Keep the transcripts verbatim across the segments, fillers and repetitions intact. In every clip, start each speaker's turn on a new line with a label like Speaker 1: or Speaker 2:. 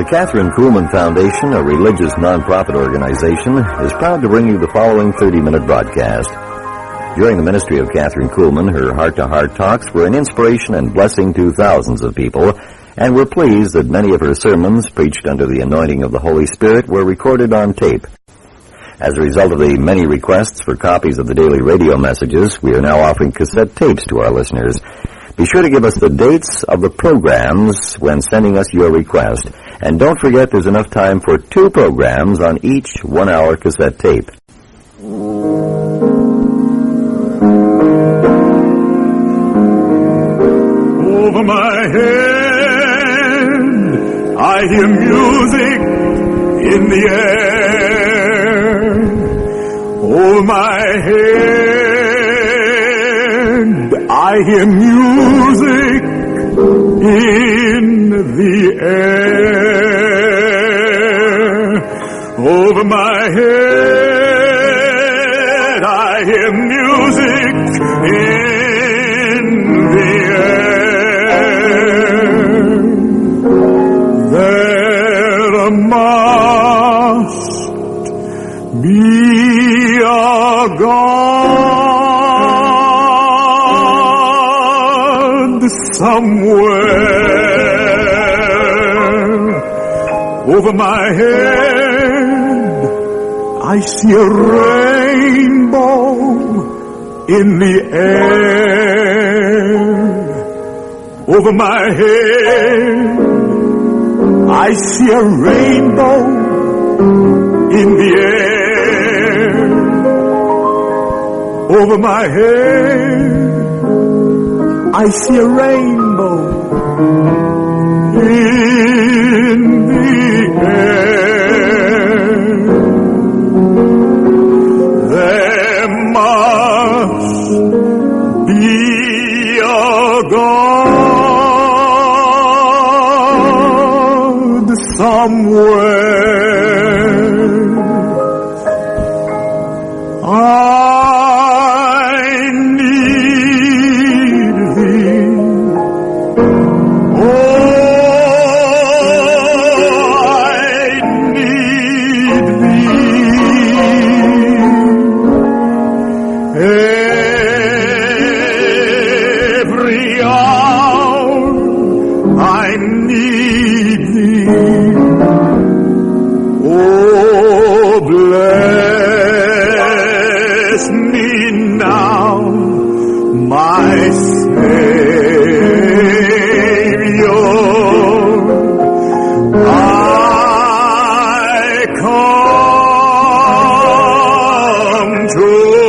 Speaker 1: The Catherine Kuhlman Foundation, a religious nonprofit organization, is proud to bring you the following thirty-minute broadcast. During the ministry of Catherine Kuhlman, her heart-to-heart talks were an inspiration and blessing to thousands of people, and we're pleased that many of her sermons, preached under the anointing of the Holy Spirit, were recorded on tape. As a result of the many requests for copies of the daily radio messages, we are now offering cassette tapes to our listeners. Be sure to give us the dates of the programs when sending us your request. And don't forget there's enough time for two programs on each one-hour cassette tape.
Speaker 2: Over my head, I hear music in the air. Over my head, I hear music in the air. Over my head, I hear music in the air. There must be a God somewhere. Over my head, I see a rainbow in the air. Over my head, I see a rainbow in the air. Over my head, I see a rainbow in the air. There must be a God somewhere. I need thee. Oh, I need thee. Every hour I need thee. Oh, bless me now, my Savior. I come to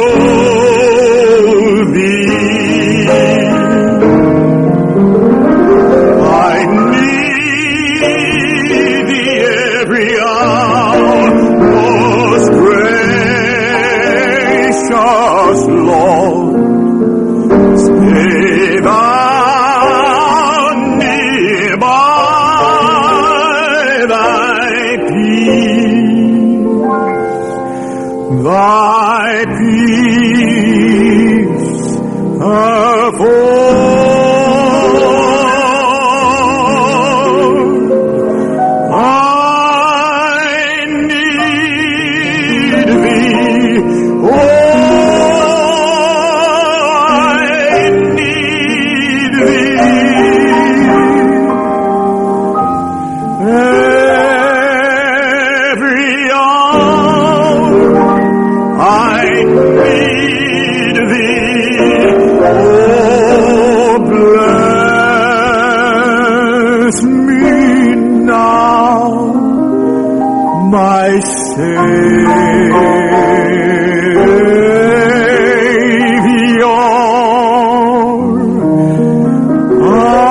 Speaker 2: thee. I need thee every hour, most gracious Lord. Stay thou near by thy peace, thy peace afford. I need thee. Oh, my Savior, I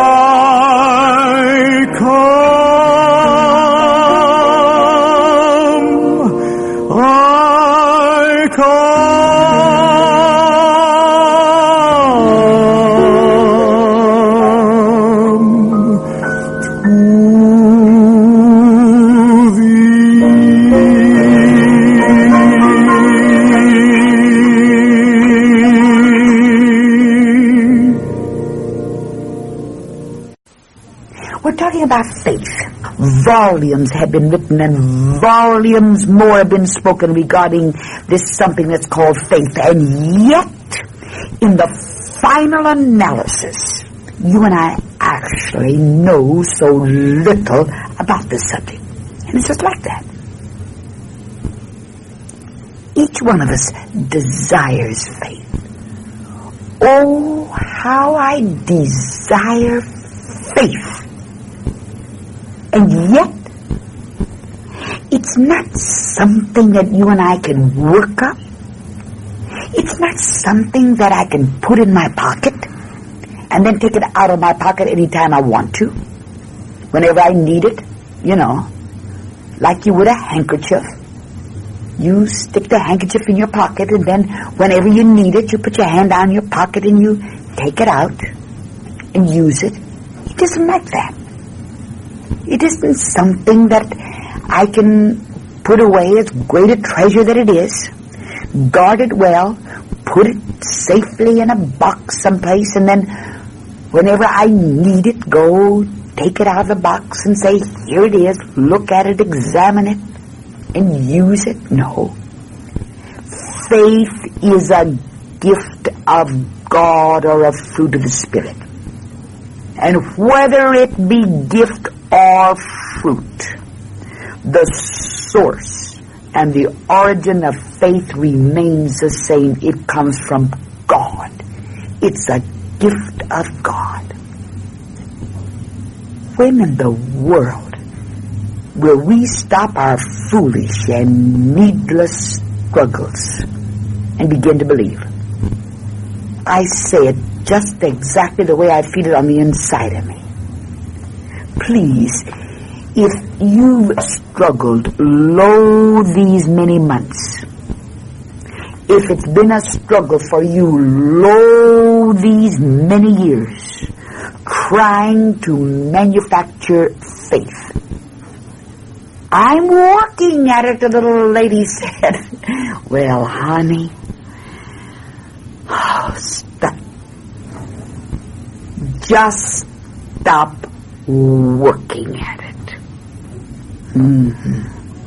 Speaker 2: come, I
Speaker 3: About faith. Volumes have been written and volumes more have been spoken regarding this something that's called faith. And yet, in the final analysis, you and I actually know so little about this subject. And it's just like that. Each one of us desires faith. Oh, how I desire faith. And yet, it's not something that you and I can work up. It's not something that I can put in my pocket and then take it out of my pocket anytime I want to, whenever I need it, you know, like you would a handkerchief. You stick the handkerchief in your pocket, and then whenever you need it, you put your hand down your pocket and you take it out and use it. It isn't like that. It isn't something that I can put away as great a treasure that it is, guard it well, put it safely in a box someplace, and then whenever I need it, go take it out of the box and say, here it is, look at it, examine it, and use it. No. Faith is a gift of God or a fruit of the Spirit. And whether it be gift or fruit, the source and the origin of faith remains the same. It comes from God. It's a gift of God. When in the world will we stop our foolish and needless struggles and begin to believe? I say it just exactly the way I feel it on the inside of me. Please, if you've struggled low these many months, if it's been a struggle for you low these many years, trying to manufacture faith, I'm working at it, the little lady said. Well, honey, oh, stop. Just stop working at it. Mm-hmm.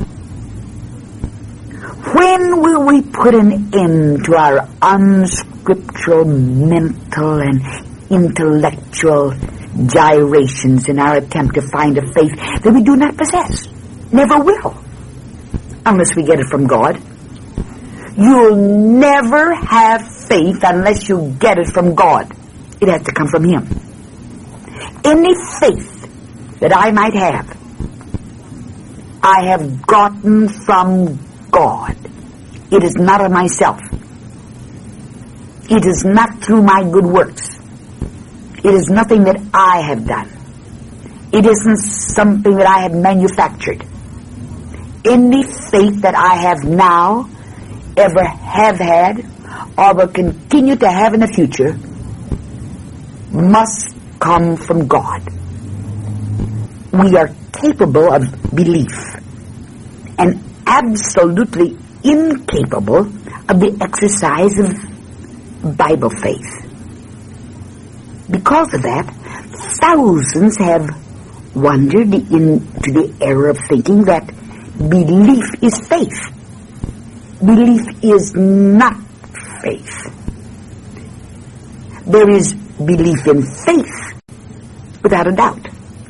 Speaker 3: When will we put an end to our unscriptural mental and intellectual gyrations in our attempt to find a faith that we do not possess? Never will, unless we get it from God. You'll never have faith unless you get it from God. It has to come from Him. Any faith that I might have, I have gotten from God. It is not of myself. It is not through my good works. It is nothing that I have done. It isn't something that I have manufactured. Any faith that I have now, ever have had, or will continue to have in the future, must come from God. We are capable of belief and absolutely incapable of the exercise of Bible faith. Because of that, thousands have wandered into the error of thinking that belief is faith. Belief is not faith. There is belief in faith, without a doubt.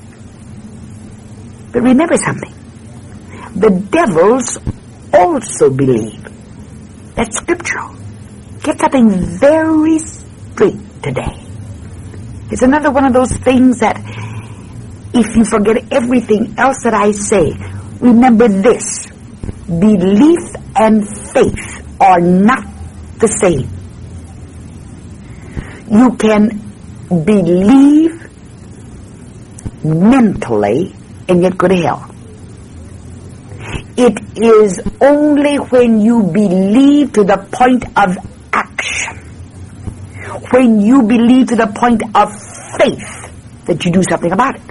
Speaker 3: But remember something. The devils also believe. That's scriptural. Get something very straight today. It's another one of those things that if you forget everything else that I say, remember this. Belief and faith are not the same. You can believe mentally and yet go to hell. It is only when you believe to the point of action, when you believe to the point of faith, that you do something about it.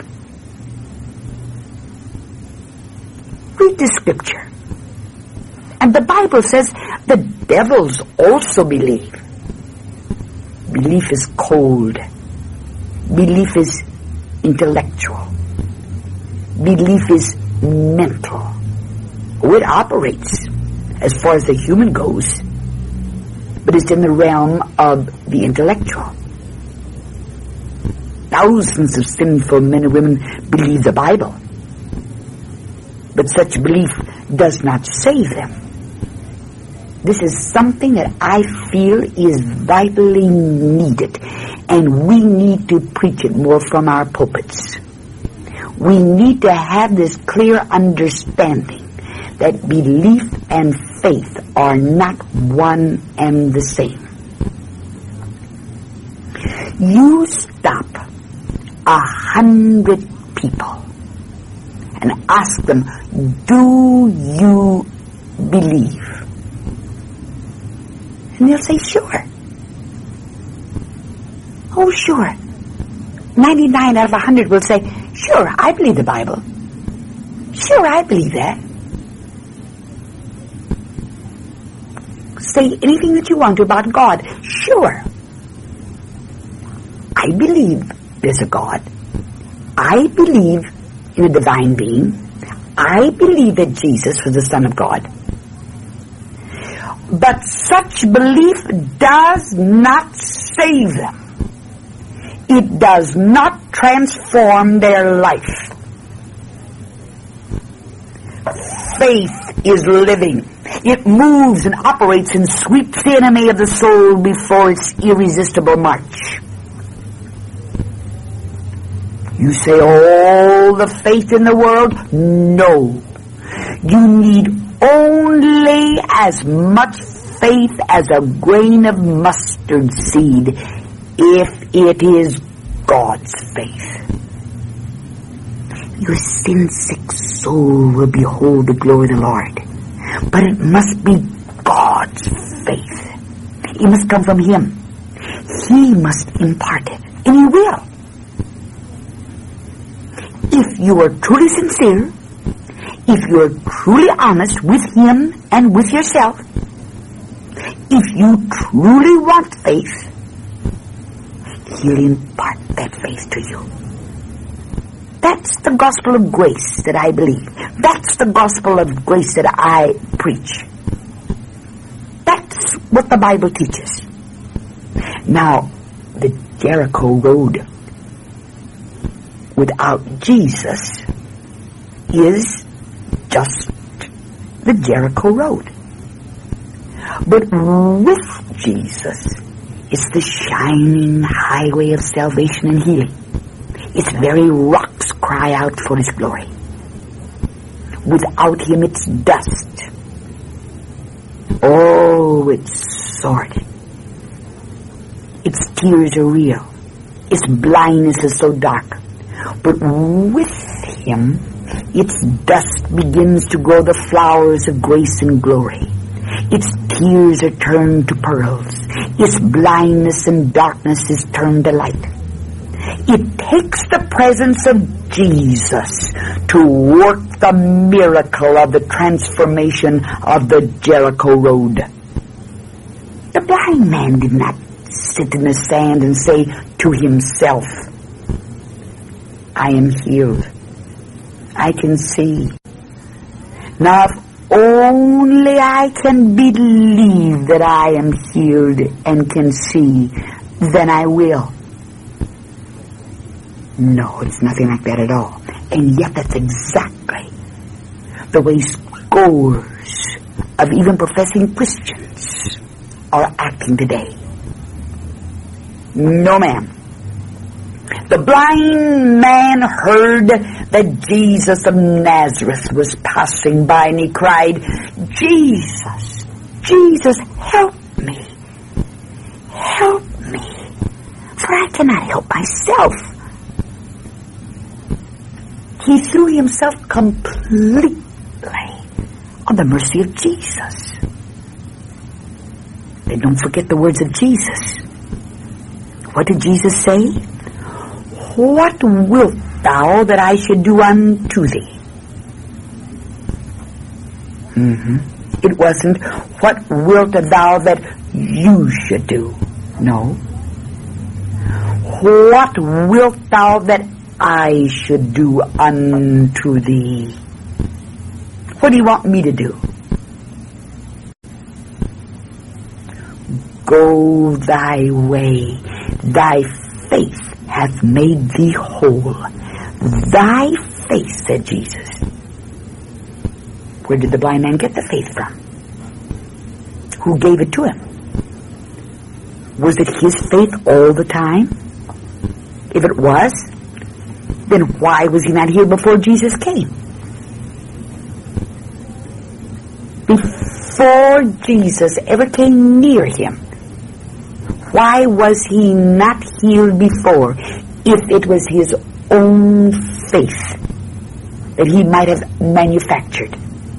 Speaker 3: Read the scripture. And the Bible says the devils also believe. Belief is cold. Belief is intellectual. belief is mental. It operates as far as the human goes, but it's in the realm of the intellectual. Thousands of sinful men and women believe the Bible, but such belief does not save them. This is something that I feel is vitally needed, and we need to preach it more from our pulpits. We need to have this clear understanding that belief and faith are not one and the same. You stop a hundred people and ask them, do you believe? And they'll say, sure. Oh, sure. ninety-nine out of a hundred will say, sure, I believe the Bible. Sure, I believe that. Say anything that you want to about God. Sure. I believe there's a God. I believe in a divine being. I believe that Jesus was the Son of God. But such belief does not save them. It does not transform their life. Faith is living. It moves and operates and sweeps the enemy of the soul before its irresistible march. You say, all the faith in the world? No. You need only as much faith as a grain of mustard seed, if it is God's faith. Your sin-sick soul will behold the glory of the Lord. But it must be God's faith. It must come from Him. He must impart it, and He will. If you are truly sincere, if you are truly honest with Him and with yourself, if you truly want faith, He'll impart that faith to you. That's the gospel of grace that I believe. That's the gospel of grace that I preach. That's what the Bible teaches. Now, the Jericho Road without Jesus is just the Jericho Road. But with Jesus, it's the shining highway of salvation and healing. Its very rocks cry out for His glory. Without Him, it's dust. Oh, it's sordid. Its tears are real. Its blindness is so dark. But with Him, its dust begins to grow the flowers of grace and glory. Its tears are turned to pearls. Its blindness and darkness is turned to light. It takes the presence of Jesus to work the miracle of the transformation of the Jericho Road. The blind man did not sit in the sand and say to himself, I am healed. I can see. Now, if only I can believe that I am healed and can see, then I will. No, it's nothing like that at all. And yet that's exactly the way scores of even professing Christians are acting today. No, ma'am. The blind man heard that Jesus of Nazareth was passing by, and he cried, Jesus, Jesus, help me. Help me, for I cannot help myself. He threw himself completely on the mercy of Jesus. Then don't forget the words of Jesus. What did Jesus say? What wilt thou that I should do unto thee? Mm-hmm. It wasn't, what wilt thou that you should do? No. What wilt thou that I should do unto thee? What do you want me to do? Go thy way. Thy faith hath made thee whole. Thy faith, said Jesus. Where did the blind man get the faith from? Who gave it to him? Was it his faith all the time? If it was, then why was he not here before Jesus came? Before Jesus ever came near him, why was he not healed before, if it was his own faith that he might have manufactured?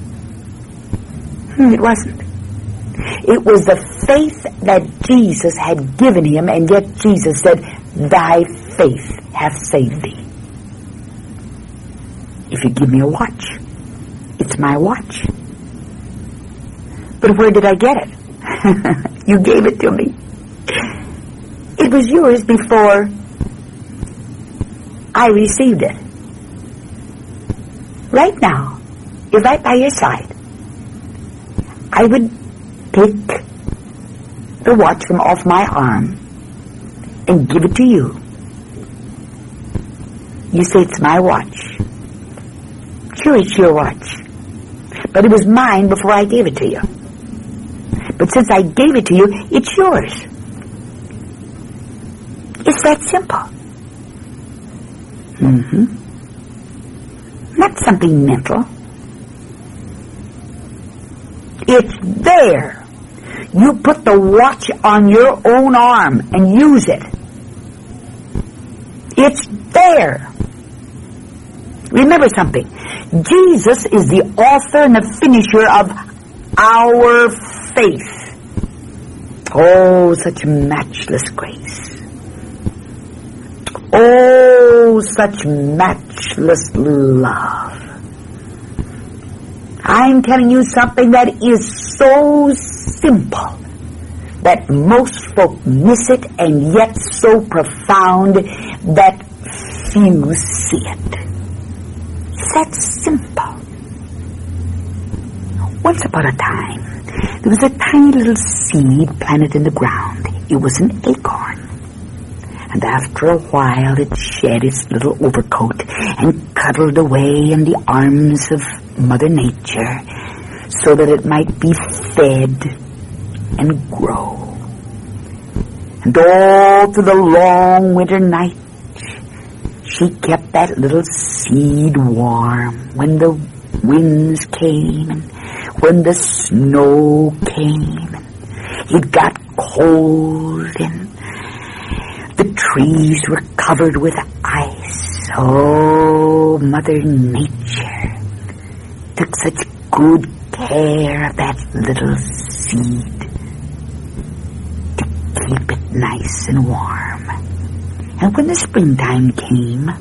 Speaker 3: Hmm, it wasn't. It was the faith that Jesus had given him, and yet Jesus said, thy faith hath saved thee. If you give me a watch, it's my watch. But where did I get it? You gave it to me. It was yours before I received it. Right now, if right by your side, I would take the watch from off my arm and give it to you. You say it's my watch. Sure, it's your watch. But it was mine before I gave it to you. But since I gave it to you, it's yours. It's that simple. Mm-hmm. Not something mental. It's there. You put the watch on your own arm and use it. It's there. Remember something. Jesus is the author and the finisher of our faith. Oh, such matchless grace. Oh, such matchless love. I'm telling you something that is so simple that most folk miss it, and yet so profound that few see it. It's that simple. Once upon a time, there was a tiny little seed planted in the ground. It was an acorn. And after a while it shed its little overcoat and cuddled away in the arms of Mother Nature so that it might be fed and grow. And all through the long winter night she kept that little seed warm when the winds came and when the snow came and it got cold and the trees were covered with ice. Oh, Mother Nature took such good care of that little seed to keep it nice and warm. And when the springtime came,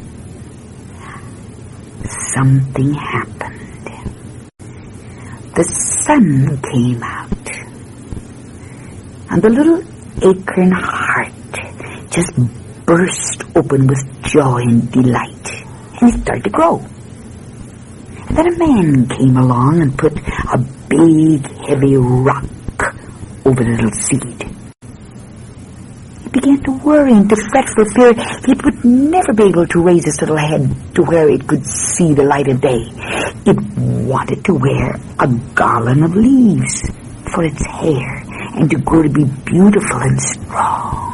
Speaker 3: something happened. The sun came out, and the little acorn heart just burst open with joy and delight, and it started to grow. And then a man came along and put a big, heavy rock over the little seed. He began to worry and to fret for fear he would never be able to raise its little head to where it could see the light of day. It wanted to wear a garland of leaves for its hair and to grow to be beautiful and strong.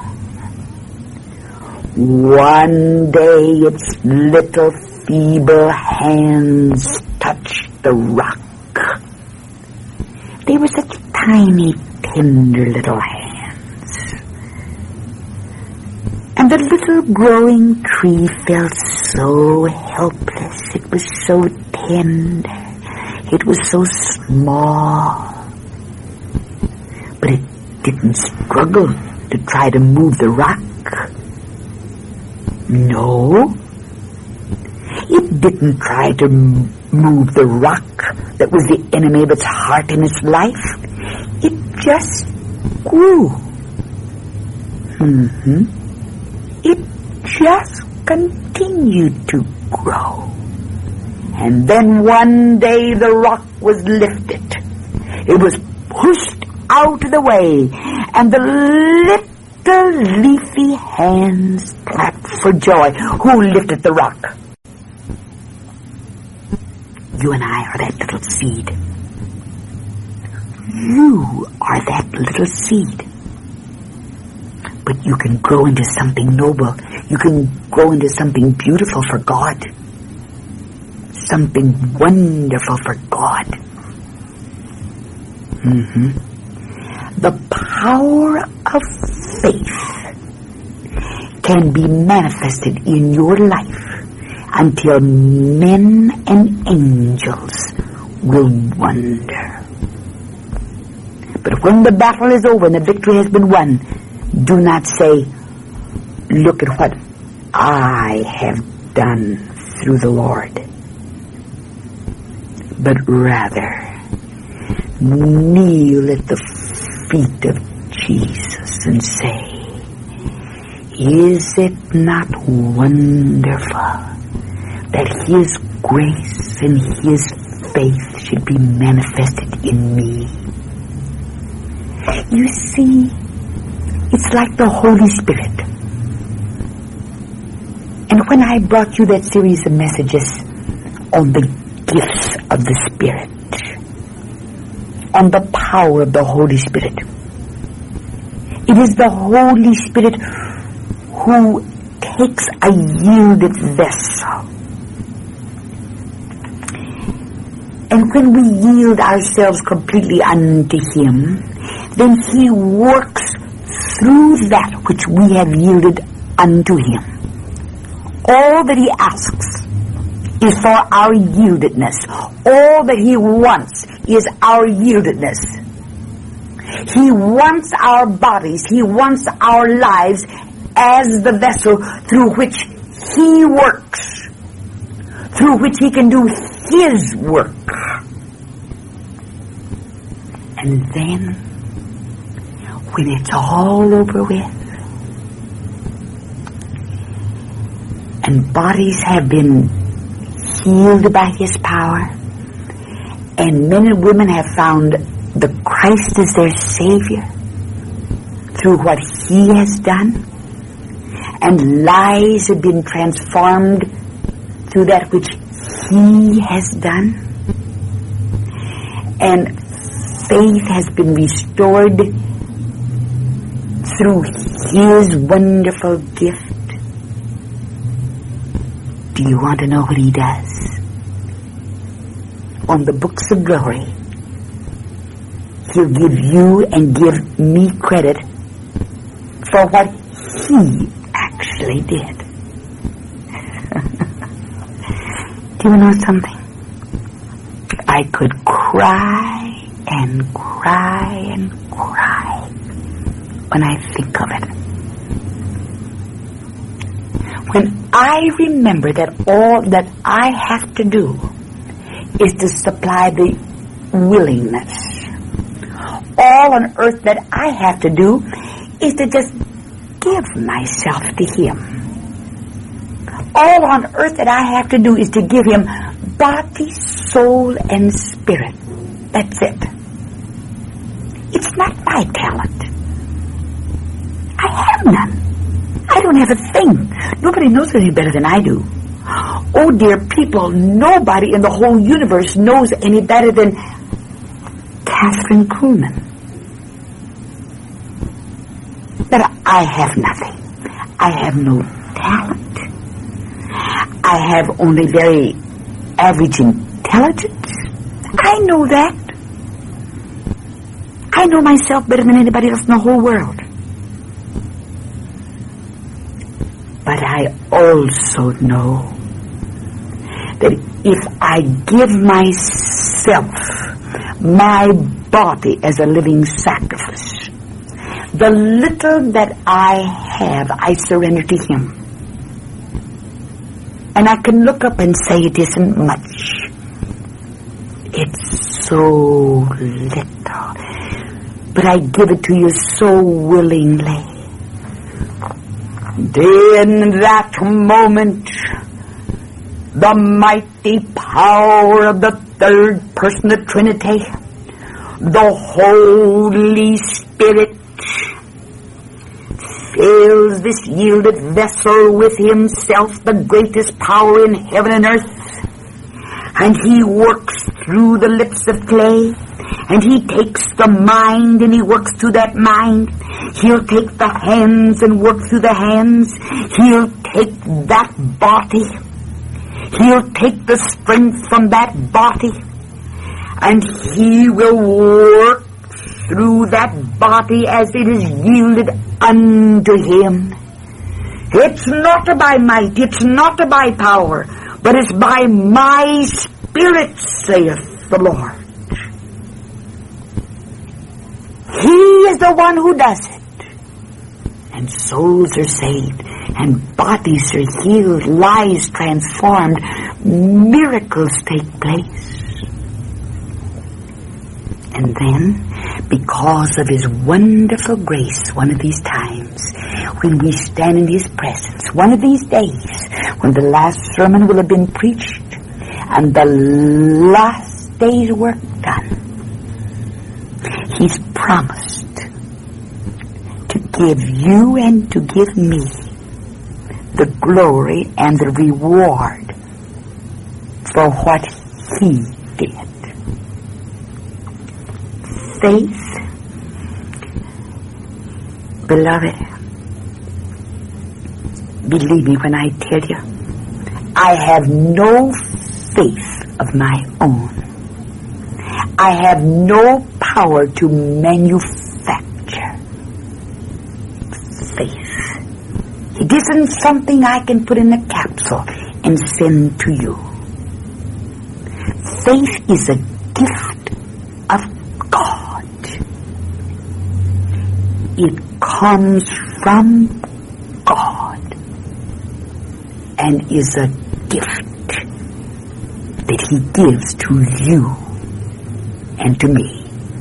Speaker 3: One day its little feeble hands touched the rock. They were such tiny, tender little hands. And the little growing tree felt so helpless. It was so tender. It was so small. But it didn't struggle to try to move the rock. No, it didn't try to move the rock that was the enemy of its heart and its life. It just grew. Mm-hmm. It just continued to grow. And then one day the rock was lifted. It was pushed out of the way, and the little leafy hands clapped for joy. Who lifted the rock? You and I are that little seed. You are that little seed. But you can grow into something noble. You can grow into something beautiful for God. Something wonderful for God. Mm-hmm. The power of faith can be manifested in your life until men and angels will wonder. But when the battle is over and the victory has been won, do not say, look at what I have done through the Lord. But rather, kneel at the feet of Jesus and say, is it not wonderful that His grace and His faith should be manifested in me? You see, it's like the Holy Spirit. And when I brought you that series of messages on the gifts of the Spirit, on the power of the Holy Spirit, it is the Holy Spirit who takes a yielded vessel. And when we yield ourselves completely unto Him, then He works through that which we have yielded unto Him. All that He asks is for our yieldedness. All that He wants is our yieldedness. He wants our bodies, He wants our lives as the vessel through which He works, through which He can do His work. And then, when it's all over with, and bodies have been healed by His power, and men and women have found the Christ as their Savior through what He has done, and lives have been transformed through that which He has done, and faith has been restored through His wonderful gift. Do you want to know what He does? On the books of glory, He'll give you and give me credit for what He actually did. Do you know something? I could cry and cry and cry when I think of it. When I remember that all that I have to do is to supply the willingness. All on earth that I have to do is to just give myself to Him. All on earth that I have to do is to give Him body, soul, and spirit. That's it. It's not my talent. I have none. I don't have a thing. Nobody knows it any better than I do. Oh, dear people, nobody in the whole universe knows any better than Catherine Kuhlman. But I have nothing. I have no talent. I have only very average intelligence. I know that. I know myself better than anybody else in the whole world. But I also know that if I give myself, my body as a living sacrifice, the little that I have, I surrender to Him. And I can look up and say it isn't much. It's so little. But I give it to you so willingly. In that moment, the mighty power of the third person of the Trinity, the Holy Spirit, fills this yielded vessel with himself, the greatest power in heaven and earth, and he works through the lips of clay, and he takes the mind and he works through that mind. He'll take the hands and work through the hands. He'll take that body. He'll take the strength from that body, and he will work through that body as it is yielded unto him. It's not by might, it's not by power, but it's by my Spirit, saith the Lord. He is the one who does it. And souls are saved, and bodies are healed, lives transformed, miracles take place. And then, because of his wonderful grace, one of these times, when we stand in his presence, one of these days, when the last sermon will have been preached, and the last day's work done, he's promised to give you and to give me the glory and the reward for what he did. Faith, beloved, believe me when I tell you, I have no faith of my own. I have no power to manufacture faith. It isn't something I can put in a capsule and send to you. Faith is a gift of God. It comes from God and is a gift that he gives to you and to me.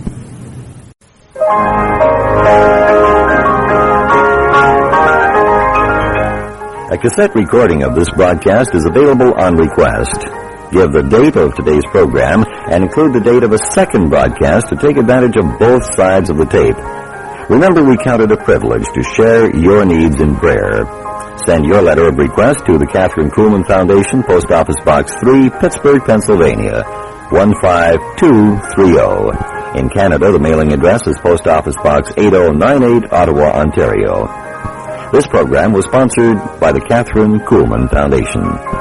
Speaker 1: A cassette recording of this broadcast is available on request. Give the date of today's program and include the date of a second broadcast to take advantage of both sides of the tape. Remember, we count it a privilege to share your needs in prayer. Send your letter of request to the Catherine Kuhlman Foundation, Post Office Box three, Pittsburgh, Pennsylvania, one five two three zero. In Canada, the mailing address is Post Office Box eight oh nine eight, Ottawa, Ontario. This program was sponsored by the Catherine Kuhlman Foundation.